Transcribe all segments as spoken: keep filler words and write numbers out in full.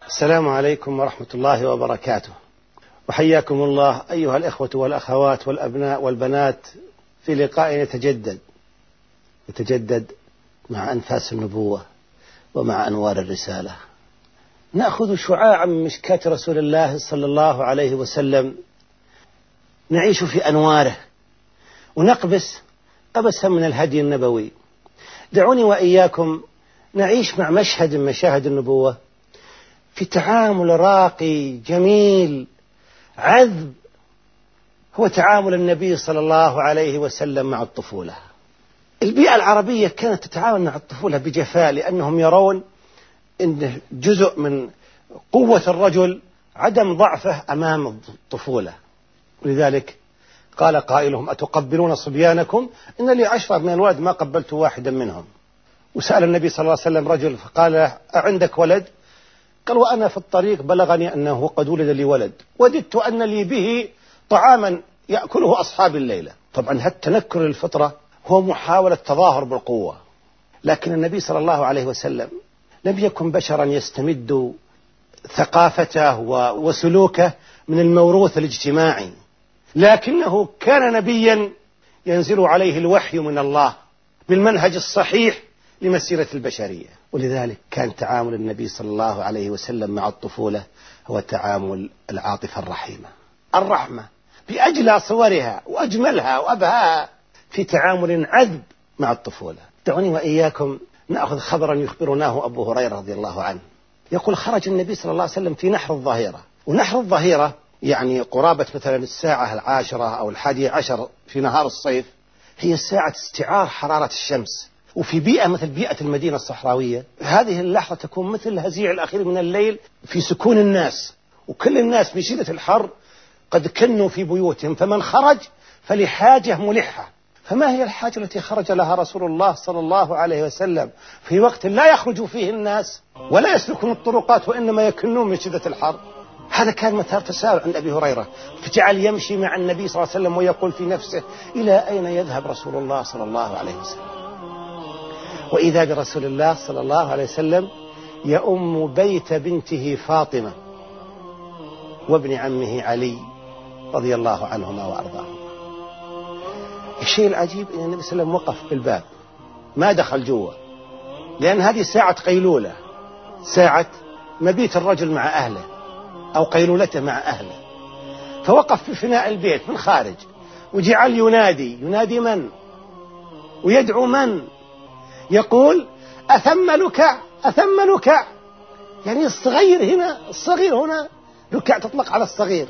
السلام عليكم ورحمة الله وبركاته، وحياكم الله أيها الإخوة والأخوات والأبناء والبنات في لقاء يتجدد يتجدد مع أنفاس النبوة ومع أنوار الرسالة. نأخذ شعاعا من مشكاة رسول الله صلى الله عليه وسلم، نعيش في أنواره ونقبس قبسا من الهدي النبوي. دعوني وإياكم نعيش مع مشهد من مشاهد النبوة في تعامل راقي جميل عذب، هو تعامل النبي صلى الله عليه وسلم مع الطفولة. البيئة العربية كانت تتعامل مع الطفولة بجفاء، لأنهم يرون أن جزء من قوة الرجل عدم ضعفه أمام الطفولة. ولذلك قال قائلهم: أتقبلون صبيانكم؟ إن لي عشرة من الولد ما قبلت واحدا منهم. وسأل النبي صلى الله عليه وسلم رجل فقال: أعندك ولد؟ قال: وأنا في الطريق بلغني أنه قد ولد لي ولد، وددت أن لي به طعاما يأكله أصحاب الليلة. طبعا هالتنكر للفطرة هو محاولة تظاهر بالقوة، لكن النبي صلى الله عليه وسلم لم يكن بشرا يستمد ثقافته وسلوكه من الموروث الاجتماعي، لكنه كان نبيا ينزل عليه الوحي من الله بالمنهج الصحيح لمسيرة البشرية. ولذلك كان تعامل النبي صلى الله عليه وسلم مع الطفولة هو تعامل العاطفة الرحيمة، الرحمة بأجلى صورها وأجملها وأبهاها، في تعامل عذب مع الطفولة. دعوني وإياكم نأخذ خبرا يخبرناه أبو هريرة رضي الله عنه، يقول: خرج النبي صلى الله عليه وسلم في نحر الظهيرة. ونحر الظهيرة يعني قرابة مثلا الساعة العاشرة أو الحادية عشر في نهار الصيف، هي ساعة استعار حرارة الشمس. وفي بيئة مثل بيئة المدينة الصحراوية هذه اللحظة تكون مثل الهزيع الأخير من الليل في سكون الناس، وكل الناس من شدة الحر قد كنوا في بيوتهم، فمن خرج فلحاجة ملحة. فما هي الحاجة التي خرج لها رسول الله صلى الله عليه وسلم في وقت لا يخرج فيه الناس ولا يسلكون الطرقات وإنما يكنون من شدة الحر؟ هذا كان مثار تساؤل عند أبي هريرة، فجعل يمشي مع النبي صلى الله عليه وسلم ويقول في نفسه: إلى أين يذهب رسول الله صلى الله عليه وسلم؟ وإذا برسول الله صلى الله عليه وسلم يؤم بيت بنته فاطمة وابن عمه علي رضي الله عنهما وأرضاهما. الشيء العجيب أن النبي صلى الله عليه وسلم وقف بالباب، ما دخل جوا، لأن هذه ساعة قيلولة، ساعة مبيت الرجل مع أهله أو قيلولته مع أهله. فوقف في فناء البيت من خارج وجعل ينادي ينادي من ويدعو من، يقول: أثم لكع أثم لكع، يعني الصغير هنا، الصغير هنا، لكع تطلق على الصغير،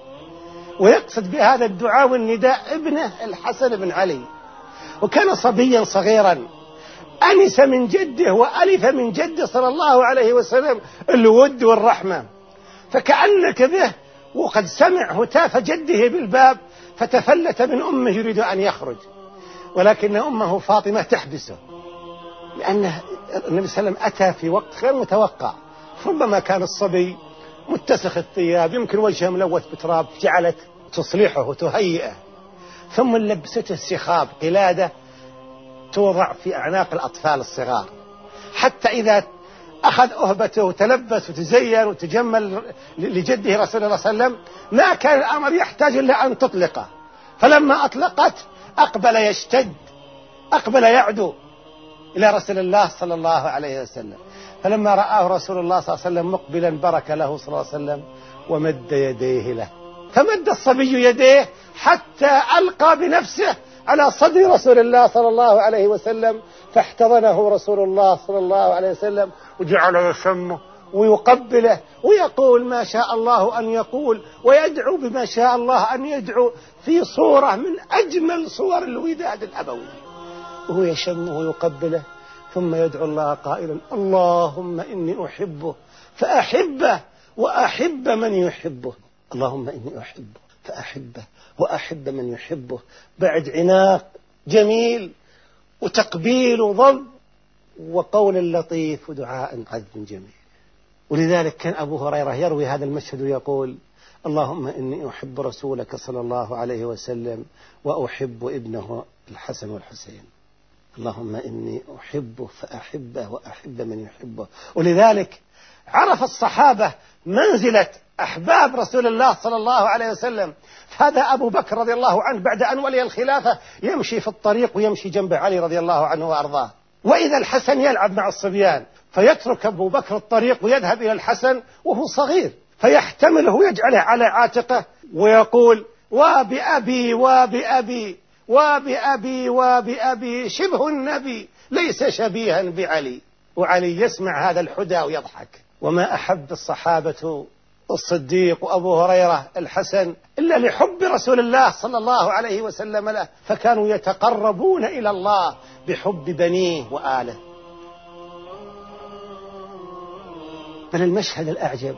ويقصد بهذا الدعاء والنداء ابنه الحسن بن علي. وكان صبيا صغيرا أنس من جده وألف من جده صلى الله عليه وسلم الود والرحمة، فكأنك به وقد سمع هتاف جده بالباب فتفلت من أمه يريد أن يخرج، ولكن أمه فاطمة تحبسه، لأن النبي صلى الله عليه وسلم أتى في وقت غير متوقع. ربما كان الصبي متسخ الثياب، يمكن وجهه ملوث بتراب، جعلت تصلحه وتهيئه، ثم لبسته السخاب، قلادة توضع في أعناق الأطفال الصغار، حتى إذا أخذ أهبته وتلبس وتزين وتجمل لجده رسول الله صلى الله عليه وسلم ما كان الأمر يحتاج إلا أن تطلقه. فلما أطلقت أقبل يشتد، أقبل يعدو إلى رسول الله صلى الله عليه وسلم. فلما رآه رسول الله صلى الله عليه وسلم مقبلا برك له صلى الله عليه وسلم ومد يديه له، فمد الصبي يديه حتى ألقى بنفسه على صدر رسول الله صلى الله عليه وسلم، فاحتضنه رسول الله صلى الله عليه وسلم وجعل يشمه ويقبله ويقول ما شاء الله أن يقول، ويدعو بما شاء الله أن يدعو في صورة من أجمل صور الوداد الأبوي، وهو يشمه ويقبله، ثم يدعو الله قائلا: اللهم إني أحبه فأحبه وأحب من يحبه، اللهم إني أحبه فأحبه وأحب من يحبه، بعد عناق جميل وتقبيل وضم وقول لطيف ودعاء عذب جميل. ولذلك كان أبو هريرة يروي هذا المشهد ويقول: اللهم إني أحب رسولك صلى الله عليه وسلم وأحب ابنه الحسن والحسين، اللهم إني أحبه فأحبه وأحب من يحبه. ولذلك عرف الصحابة منزلة أحباب رسول الله صلى الله عليه وسلم. هذا أبو بكر رضي الله عنه بعد أن ولي الخلافة يمشي في الطريق ويمشي جنب علي رضي الله عنه وأرضاه، وإذا الحسن يلعب مع الصبيان فيترك أبو بكر الطريق ويذهب إلى الحسن وهو صغير فيحتمله ويجعله على عاتقه ويقول: وبأبي وبأبي وبأبي وبأبي شبه النبي ليس شبيها بعلي. وعلي يسمع هذا الحدى ويضحك. وما أحب الصحابة الصديق وأبو هريرة الحسن إلا لحب رسول الله صلى الله عليه وسلم له، فكانوا يتقربون إلى الله بحب بنيه وآله. بل المشهد الأعجب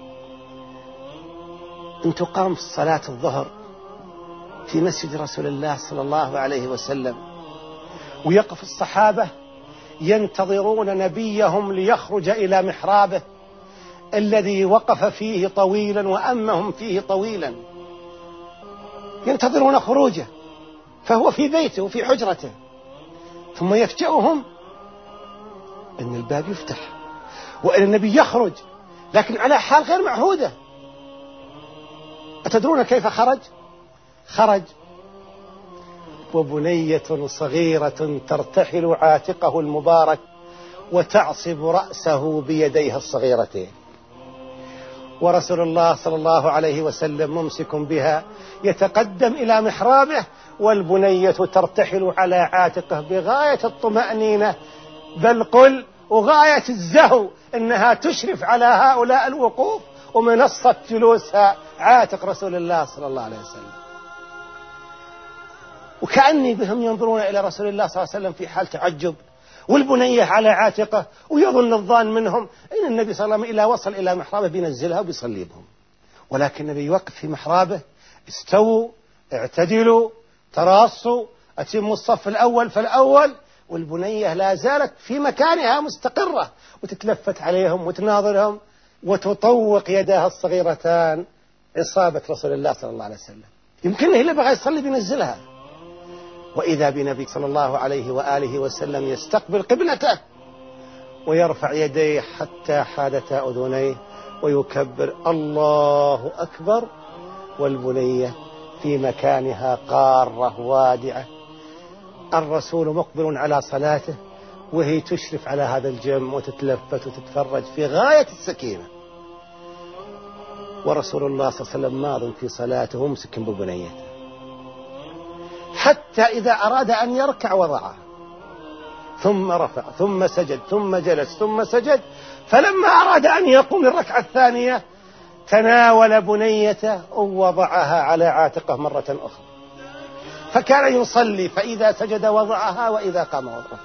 أن تقام صلاة الظهر في مسجد رسول الله صلى الله عليه وسلم، ويقف الصحابة ينتظرون نبيهم ليخرج إلى محرابه الذي وقف فيه طويلا وأمهم فيه طويلا، ينتظرون خروجه فهو في بيته وفي حجرته، ثم يفجأهم أن الباب يفتح وأن النبي يخرج، لكن على حال غير معهودة. أتدرون كيف خرج؟ خرج وبنية صغيرة ترتحل عاتقه المبارك وتعصب رأسه بيديها الصغيرتين، ورسول الله صلى الله عليه وسلم ممسك بها يتقدم إلى محرابه، والبنية ترتحل على عاتقه بغاية الطمأنينة، بل قل وغاية الزهو، إنها تشرف على هؤلاء الوقوف ومنصة جلوسها عاتق رسول الله صلى الله عليه وسلم. وكأني بهم ينظرون إلى رسول الله صلى الله عليه وسلم في حال تعجب، والبنية على عاتقه، ويظن الظان منهم إن النبي صلى الله عليه وسلم إذا وصل إلى محرابه بينزلها وبيصلي بهم، ولكن النبي يوقف في محرابه: استووا اعتدلوا تراصوا أتموا الصف الأول فالأول، والبنية لا زالت في مكانها مستقرة وتتلفت عليهم وتناظرهم وتطوق يداها الصغيرتان إصابة رسول الله صلى الله عليه وسلم. يمكن اللي بغى يصلي بينزلها، وإذا بنبي صلى الله عليه وآله وسلم يستقبل قبلته ويرفع يديه حتى حادتا أذنيه ويكبر: الله أكبر، والبنية في مكانها قارة وادعة، الرسول مقبل على صلاته وهي تشرف على هذا الجم وتتلفت وتتفرج في غاية السكينة، ورسول الله صلى الله عليه وسلم ماض في صلاته ممسك ببنيته، حتى إذا أراد أن يركع وضعه، ثم رفع ثم سجد ثم جلس ثم سجد، فلما أراد أن يقوم للركعة الثانية تناول بنيته ووضعها على عاتقه مرة أخرى، فكان يصلي فإذا سجد وضعها وإذا قام وضعها.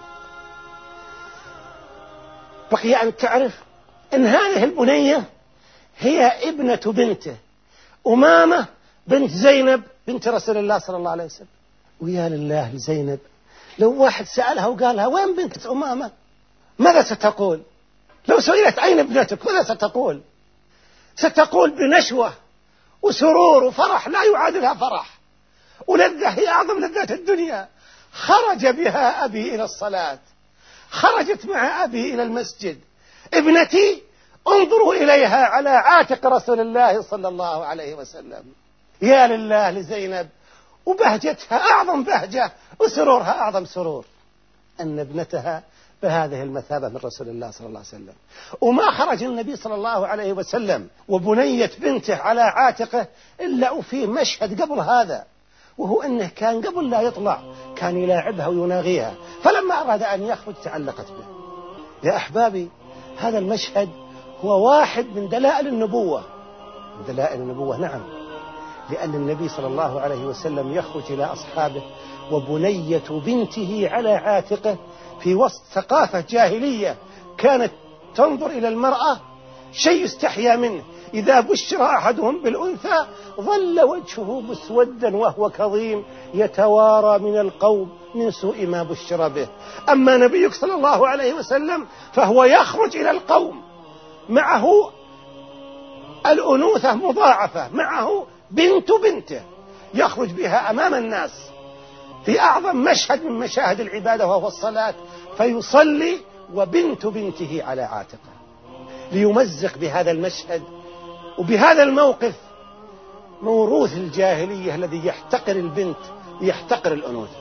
بقي أن تعرف أن هذه البنية هي ابنة بنته أمامة بنت زينب بنت رسول الله صلى الله عليه وسلم. ويا لله لزينب لو واحد سألها وقال لها: وين بنت أمامة؟ ماذا ستقول؟ لو سئلت: أين ابنتك؟ ماذا ستقول؟ ستقول بنشوة وسرور وفرح لا يعادلها فرح، ولذة هي أعظم لذات الدنيا. خرج بها أبي إلى الصلاة، خرجت مع أبي إلى المسجد، ابنتي انظروا إليها على عاتق رسول الله صلى الله عليه وسلم. يا لله لزينب، وبهجتها أعظم بهجة وسرورها أعظم سرور أن ابنتها بهذه المثابة من رسول الله صلى الله عليه وسلم. وما خرج النبي صلى الله عليه وسلم وبنية بنته على عاتقه إلا وفيه مشهد قبل هذا، وهو أنه كان قبل لا يطلع كان يلاعبها ويناغيها، فلما أراد أن يخرج تعلقت به. يا أحبابي، هذا المشهد هو واحد من دلائل النبوة، من دلائل النبوة نعم، لأن النبي صلى الله عليه وسلم يخرج إلى أصحابه وبنية بنته على عاتقه في وسط ثقافة جاهلية كانت تنظر إلى المرأة شيء يستحيا منه، إذا بشر أحدهم بالأنثى ظل وجهه مسودا وهو كظيم يتوارى من القوم من سوء ما بشر به. أما نبيك صلى الله عليه وسلم فهو يخرج إلى القوم معه الأنوثة مضاعفة، معه بنت بنته يخرج بها أمام الناس في أعظم مشهد من مشاهد العبادة وهو الصلاة، فيصلي وبنت بنته على عاتقه. ليمزق بهذا المشهد وبهذا الموقف موروث الجاهلية الذي يحتقر البنت ويحتقر الأنوثة،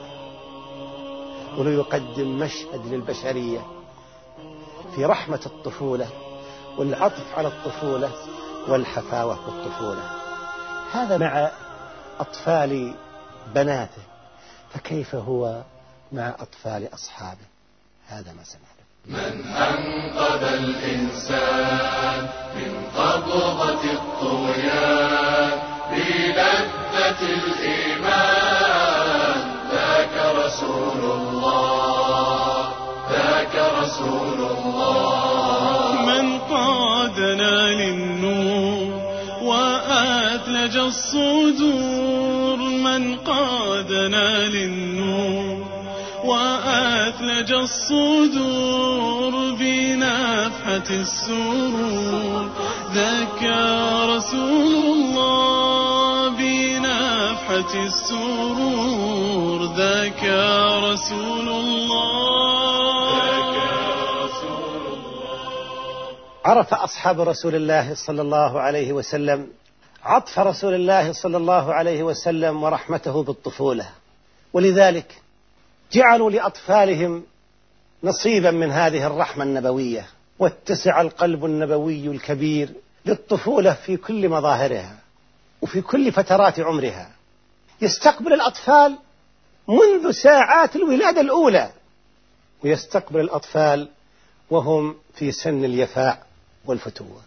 وليقدم مشهد للبشرية في رحمة الطفولة والعطف على الطفولة والحفاوة بالطفولة. هذا مع أطفال بناته، فكيف هو مع أطفال أصحابه؟ هذا ما سنعلم. من أنقذ الإنسان من قبضة الطغيان بلذة الإيمان ذاك رسول الله، ذاك رسول الله. من قادنا للنور وأثلج الصدور، من قادنا للنور وأثلج الصدور بنفحة السرور ذاك رسول الله، بنفحة السرور ذاك رسول الله، ذاك رسول الله. عرف أصحاب رسول الله صلى الله عليه وسلم عطف رسول الله صلى الله عليه وسلم ورحمته بالطفولة، ولذلك جعلوا لأطفالهم نصيبا من هذه الرحمة النبوية، واتسع القلب النبوي الكبير للطفولة في كل مظاهرها وفي كل فترات عمرها. يستقبل الأطفال منذ ساعات الولادة الأولى، ويستقبل الأطفال وهم في سن اليفاء والفتوة،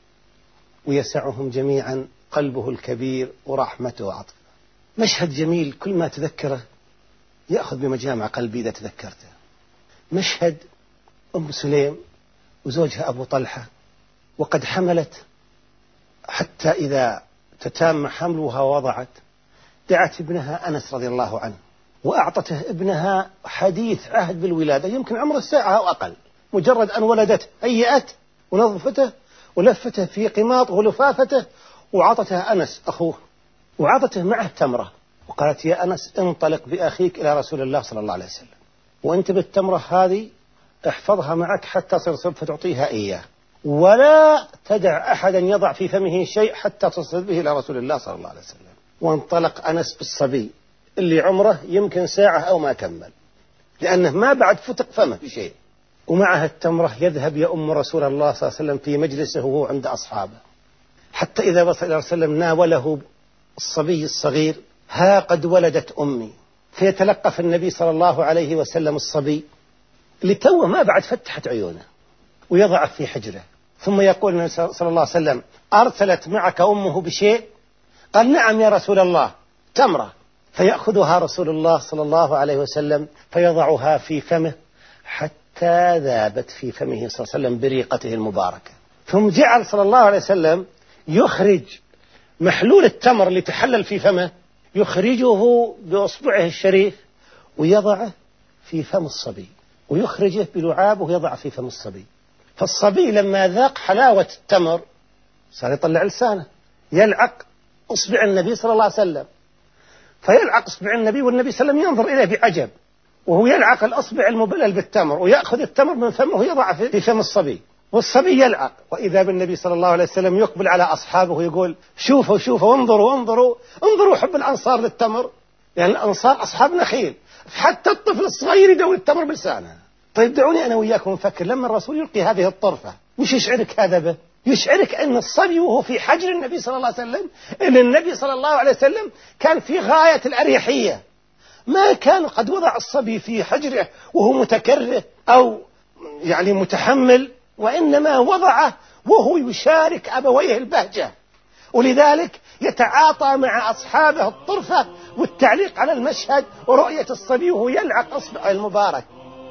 ويسعهم جميعا قلبه الكبير ورحمته وعطفه. مشهد جميل كل ما تذكره يأخذ بمجامع قلبي إذا تذكرته. مشهد أم سليم وزوجها أبو طلحة وقد حملت، حتى إذا تتام حملها ووضعت دعت ابنها أنس رضي الله عنه وأعطته ابنها حديث عهد بالولادة، يمكن عمر الساعة أو أقل. مجرد أن ولدته هيئت ونظفته ولفته في قماطه ولفافته وعطته أنس أخوه، وعطته معه تمرة وقالت يا أنس انطلق بأخيك إلى رسول الله صلى الله عليه وسلم، وأنت بالتمرة هذه احفظها معك حتى تصل فتعطيها إياه، ولا تدع أحدا يضع في فمه شيء حتى تصل به إلى رسول الله صلى الله عليه وسلم. وانطلق أنس بالصبي اللي عمره يمكن ساعة أو ما كمل، لأنه ما بعد فتق فمه بشيء، ومعها التمرة يذهب يأم رسول الله صلى الله عليه وسلم في مجلسه وهو عند أصحابه، حتى إذا وصل إلى رسول الله ناوله الصبي الصغير ها قد ولدت أمي، فيتلقف النبي صلى الله عليه وسلم الصبي اللي توه ما بعد فتحت عيونه ويضعه في حجره، ثم يقول النبي صلى الله عليه وسلم أرسلت معك أمه بشيء؟ قال نعم يا رسول الله تمرة، فيأخذها رسول الله صلى الله عليه وسلم فيضعها في فمه حتى ذابت في فمه صلى الله عليه وسلم بريقته المباركة، ثم جعل صلى الله عليه وسلم يخرج محلول التمر اللي تحلل في فمه، يخرجه بأصبعه الشريف ويضعه في فم الصبي، ويخرجه بلعابه ويضعه في فم الصبي. فالصبي لما ذاق حلاوة التمر صار يطلع لسانه يلعق أصبع النبي صلى الله عليه وسلم، فيلعق أصبع النبي والنبي صلى الله عليه وسلم ينظر إليه بعجب، وهو يلعق الأصبع المبلل بالتمر ويأخذ التمر من فمه ويضعه في فم الصبي، والصبي يلعق. وإذا بالنبي صلى الله عليه وسلم يقبل على أصحابه ويقول شوفوا شوفوا انظروا انظروا انظروا حب الأنصار للتمر، لأن يعني الأنصار أصحاب نخيل، حتى الطفل الصغير يدور التمر بلسانه. طيب دعوني أنا وياكم نفكر، لما الرسول يلقي هذه الطرفة وش يشعرك هذا به؟ يشعرك أن الصبي وهو في حجر النبي صلى الله عليه وسلم، أن النبي صلى الله عليه وسلم كان في غاية الأريحية، ما كان قد وضع الصبي في حجره وهو متكره أو يعني متحمل، وإنما وضعه وهو يشارك أبويه البهجة، ولذلك يتعاطى مع أصحابه الطرفة والتعليق على المشهد ورؤية الصبي وهو يلعق أصبعه المبارك.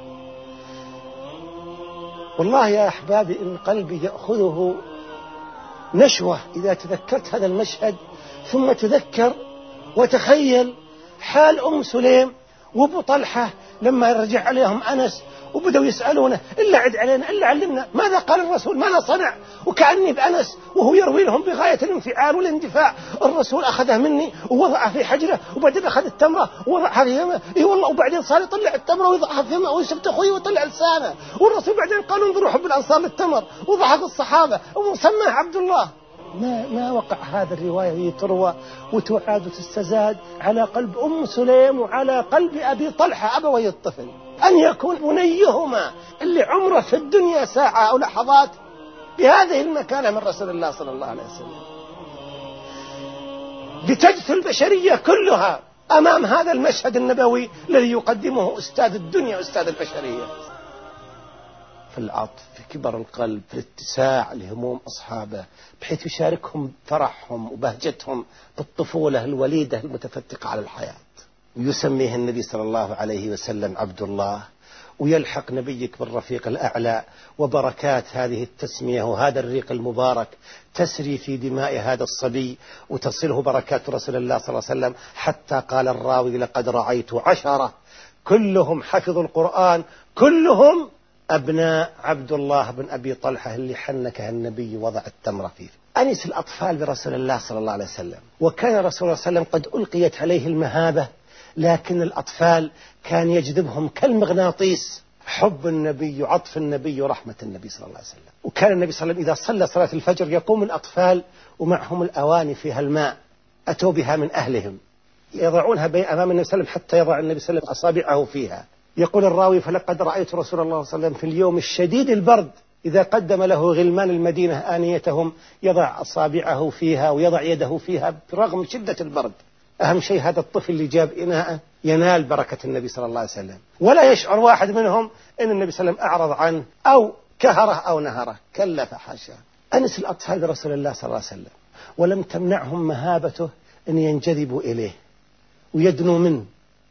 والله يا أحبابي إن قلبي يأخذه نشوة إذا تذكرت هذا المشهد، ثم تذكر وتخيل حال أم سليم وابو طلحة لما رجع عليهم أنس وبدأوا يسألونه إلا عد علينا إلا علمنا ماذا قال الرسول ماذا صنع، وكأني بأنس وهو يروي لهم بغاية الانفعال والاندفاع. الرسول أخذها مني ووضعها في حجره، وبعدين أخذ التمرة ووضعها في فمه، إي والله، وبعدين صار يطلع التمرة ويضعها في فمه ويشفت أخوي ويطلع لسانه. والرسول بعدين قال انظروا حب الأنصار للتمر، وضحك الصحابة وسماه عبد الله. ما ما وقع هذا الرواية تروى وتعاد وتستزاد على قلب أم سليم وعلى قلب أبي طلحة أبوي الطفل، أن يكون بنيهما اللي عمره في الدنيا ساعة أو لحظات بهذه المكانة من رسول الله صلى الله عليه وسلم. لتجثو البشرية كلها أمام هذا المشهد النبوي الذي يقدمه أستاذ الدنيا أستاذ البشرية. في العطف، في كبر القلب، في الاتساع لهموم أصحابه، بحيث يشاركهم فرحهم وبهجتهم بالطفولة الوليدة المتفتقة على الحياة. ويسميه النبي صلى الله عليه وسلم عبد الله، ويلحق نبيك بالرفيق الأعلى، وبركات هذه التسمية وهذا الريق المبارك تسري في دماء هذا الصبي، وتصله بركات رسول الله صلى الله عليه وسلم. حتى قال الراوي لقد رأيت عشرة كلهم حفظوا القرآن، كلهم أبناء عبد الله بن أبي طلحة اللي حنكها النبي وضع التمر فيه. أنس الأطفال برسول الله صلى الله عليه وسلم. وكان رسول الله صلى الله عليه وسلم قد ألقيت عليه المهابة، لكن الأطفال كان يجذبهم كالمغناطيس حب النبي وعطف النبي ورحمة النبي صلى الله عليه وسلم. وكان النبي صلى الله عليه وسلم إذا صلى صلاة الفجر يقوم الأطفال ومعهم الأواني فيها الماء أتوا بها من أهلهم، يضعونها أمام النبي صلى الله عليه وسلم حتى يضع النبي صلى الله عليه وسلم أصابعه فيها. يقول الراوي فلقد رأيت رسول الله صلى الله عليه وسلم في اليوم الشديد البرد إذا قدم له غلمان المدينة آنيتهم يضع أصابعه فيها ويضع يده فيها برغم شدة البرد. أهم شيء هذا الطفل اللي جاب إناءه ينال بركة النبي صلى الله عليه وسلم، ولا يشعر واحد منهم أن النبي صلى الله عليه وسلم أعرض عنه أو كهره أو نهره، كلا فحاشا. أنس الأطفال برسول الله صلى الله عليه وسلم، ولم تمنعهم مهابته أن ينجذبوا إليه ويدنوا منه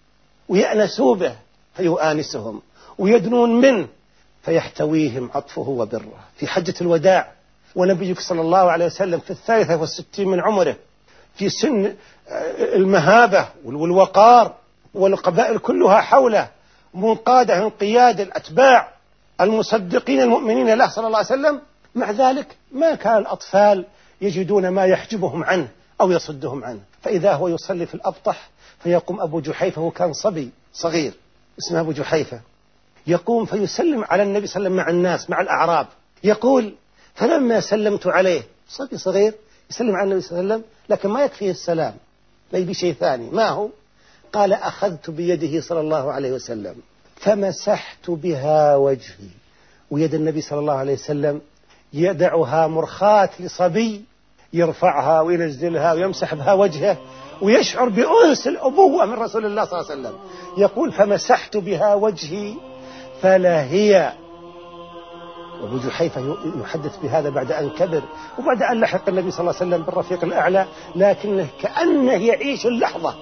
ويأنسوا به فيؤانسهم، ويدنون منه فيحتويهم عطفه وبره. في حجة الوداع ونبيك صلى الله عليه وسلم في الثالثة والستين من عمره، في سن المهابة والوقار، والقبائل كلها حوله منقادة انقياد الأتباع المصدقين المؤمنين له صلى الله عليه وسلم. مع ذلك ما كان الأطفال يجدون ما يحجبهم عنه أو يصدهم عنه. فإذا هو يصلي في الأبطح فيقوم أبو جحيفة، وكان صبي صغير اسمه أبو جحيفة، يقوم فيسلم على النبي صلى الله عليه وسلم مع الناس مع الأعراب. يقول فلما سلمت عليه، صبي صغير يسلم على النبي صلى الله عليه وسلم لكن ما يكفيه السلام، لا يبي شيء ثاني. ما هو؟ قال أخذت بيده صلى الله عليه وسلم فمسحت بها وجهي. ويد النبي صلى الله عليه وسلم يدعها مرخاة لصبي، يرفعها وينزلها ويمسح بها وجهه ويشعر بأنس الأبوة من رسول الله صلى الله عليه وسلم. يقول فمسحت بها وجهي فلهي. أبو جحيفة يحدث بهذا بعد أن كبر وبعد أن لحق النبي صلى الله عليه وسلم بالرفيق الأعلى، لكنه كأنه يعيش اللحظة.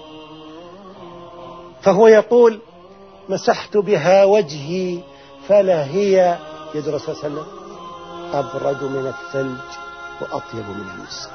فهو يقول مسحت بها وجهي فلهي، يد الرسول صلى الله عليه وسلم أبرد من الثلج وأطيب من المسك.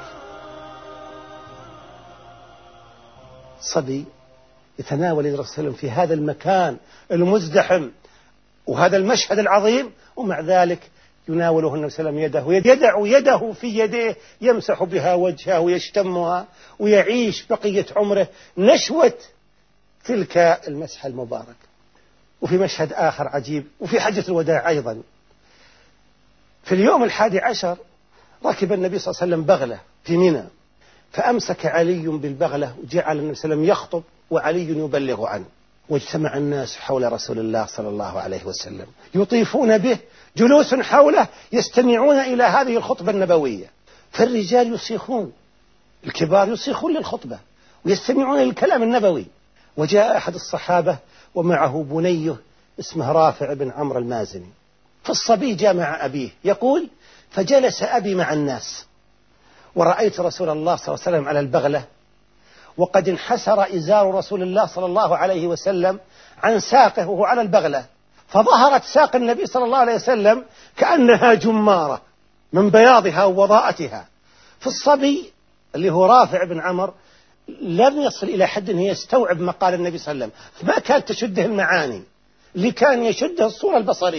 صبي يتناول الرسول صلى الله عليه وسلم في هذا المكان المزدحم وهذا المشهد العظيم، ومع ذلك يناوله النبي صلى الله عليه وسلم يده، يدع يده في يديه يمسح بها وجهه ويشتمها ويعيش بقية عمره نشوة تلك المسحة المبارك. وفي مشهد آخر عجيب وفي حجة الوداع أيضا، في اليوم الحادي عشر ركب النبي صلى الله عليه وسلم بغلة في منى، فأمسك علي بالبغلة وجعل النبي صلى الله عليه وسلم يخطب وعلي يبلغ عنه، واجتمع الناس حول رسول الله صلى الله عليه وسلم يطيفون به جلوس حوله يستمعون إلى هذه الخطبة النبوية. فالرجال يصيخون، الكبار يصيخون للخطبة ويستمعون للكلام النبوي. وجاء أحد الصحابة ومعه بنيه اسمه رافع بن عمرو المازني، فالصبي جاء مع أبيه. يقول فجلس أبي مع الناس ورأيت رسول الله صلى الله عليه وسلم على البغلة وقد انحسر إزار رسول الله صلى الله عليه وسلم عن ساقه وهو على البغلة، فظهرت ساق النبي صلى الله عليه وسلم كأنها جمارة من بياضها ووضاءتها. فالصبي اللي هو رافع بن عمرو لم يصل إلى حد أنه يستوعب ما قال النبي صلى الله عليه وسلم، ما كانت تشده المعاني اللي كان يشده الصورة البصرية.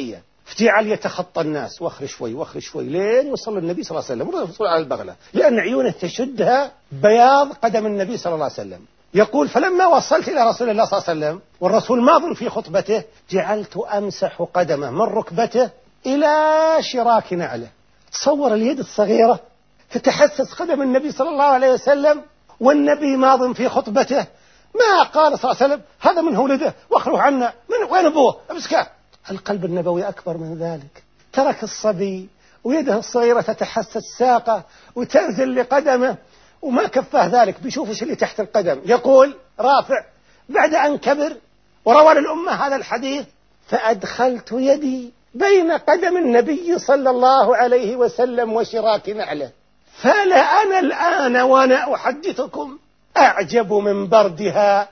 جعل يتخطى الناس واخر شوي واخر شوي لين وصل النبي صلى الله عليه وسلم والرسول على البغلة، لأن عيونه تشدها بياض قدم النبي صلى الله عليه وسلم. يقول فلما وصلت إلى رسول الله صلى الله عليه وسلم والرسول ماض في خطبته جعلت أمسح قدمه من ركبته إلى شراك نعله. تصور اليد الصغيرة تتحسس قدم النبي صلى الله عليه وسلم والنبي ماض في خطبته، ما قال صلى الله عليه وسلم هذا من ولده واخره عنا، من وين أبوه امسكه. القلب النبوي أكبر من ذلك، ترك الصبي ويده الصغيرة تتحسس ساقه وتنزل لقدمه، وما كفاه ذلك بيشوف ايش اللي تحت القدم. يقول رافع بعد أن كبر وروى للأمة هذا الحديث فأدخلت يدي بين قدم النبي صلى الله عليه وسلم وشراك نعله، فلا أنا الآن وأنا أحدثكم أعجب من بردها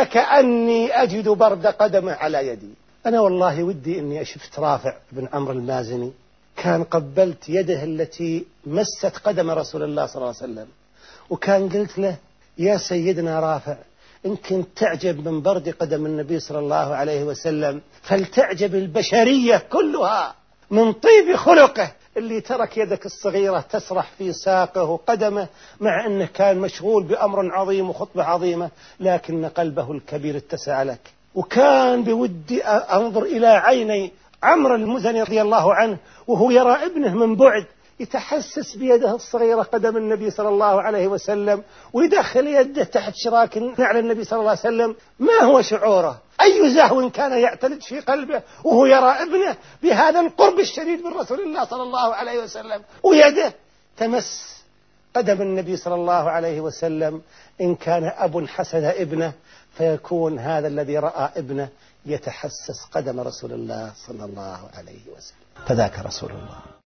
لكأني أجد برد قدمه على يدي. أنا والله ودي أني شفت رافع بن عمرو المازني، كان قبلت يده التي مست قدم رسول الله صلى الله عليه وسلم، وكان قلت له يا سيدنا رافع إن كنت تعجب من برد قدم النبي صلى الله عليه وسلم فلتعجب البشرية كلها من طيب خلقه اللي ترك يدك الصغيرة تسرح في ساقه وقدمه، مع أنه كان مشغول بأمر عظيم وخطبة عظيمة، لكن قلبه الكبير اتسع لك. وكان بودي أنظر إلى عيني عمرو المزني رضي الله عنه وهو يرى ابنه من بعد يتحسس بيده الصغيرة قدم النبي صلى الله عليه وسلم ويدخل يده تحت شراك نعل النبي صلى الله عليه وسلم. ما هو شعوره؟ أي زهو كان يعتلج في قلبه وهو يرى ابنه بهذا القرب الشديد من رسول الله صلى الله عليه وسلم ويده تمس قدم النبي صلى الله عليه وسلم. إن كان أب حسد ابنه فيكون هذا الذي رأى ابنه يتحسس قدم رسول الله صلى الله عليه وسلم، فذاك رسول الله.